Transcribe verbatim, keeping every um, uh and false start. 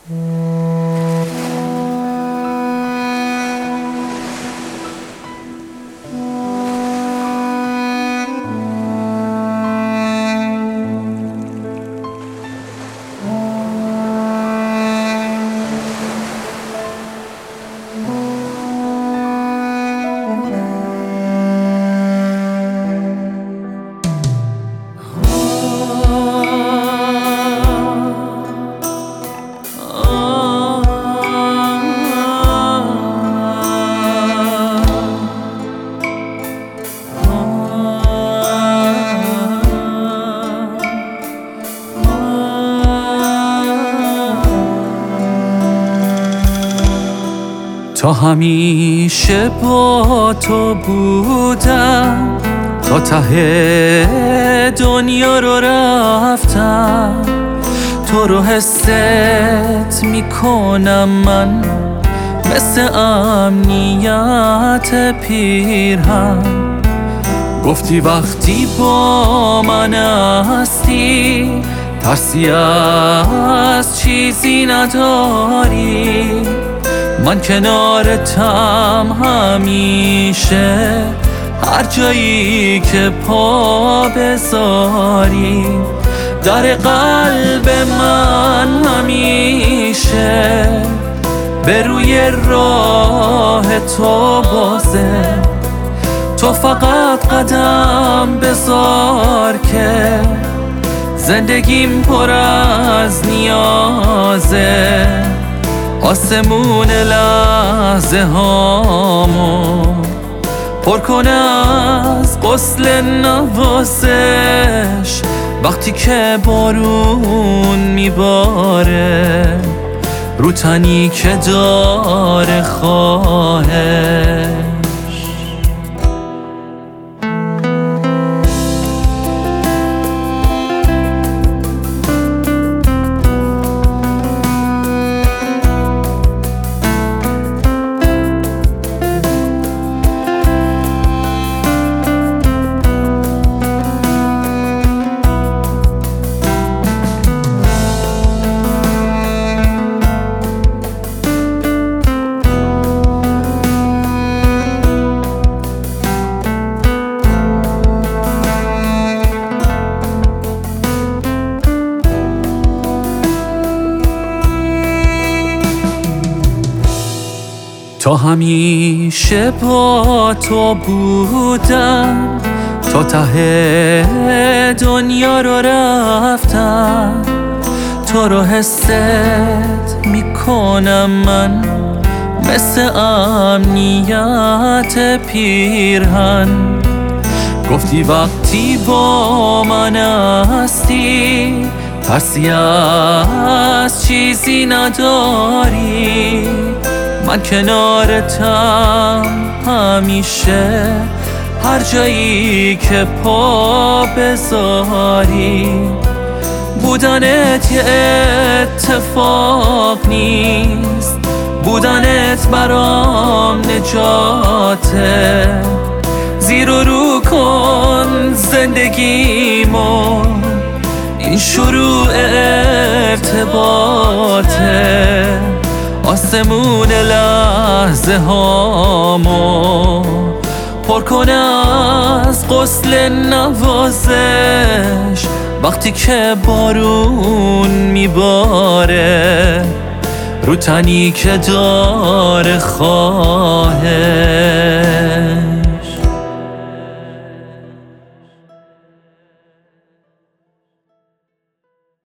تا همیشه با تو بودم، تا ته دنیا رو رفتم. تو رو حست میکنم من مثل امنیت پیرهن. گفتی وقتی با من هستی ترسی از چیزی نداری. من کنارتم همیشه، هر جایی که پا بذاری. در قلب من همیشه به روی راه تو بازه. تو فقط قدم بذار که زندگیم پر از نیازه. آسمون لحظه هامو پر کن از غسل نوازش. وقتی که بارون میباره رو تنی که داره خواهش. تا همیشه با تو بودم، تا ته دنیا رو رفتم. تو رو حست میکنم من مثل امنیت پیرهن. گفتی وقتی با من هستی ترسی از چیزی نداری. من کنارتم همیشه، هر جایی که پا بذاری. بودنت یه اتفاق نیست، بودنت برام نجاته. زیر و رو کن زندگیمو، این شروع ارتباطه. آسمون لحظه هامو پر کن از غسل نوازش. وقتی که بارون میباره رو تنی که داره خواهش.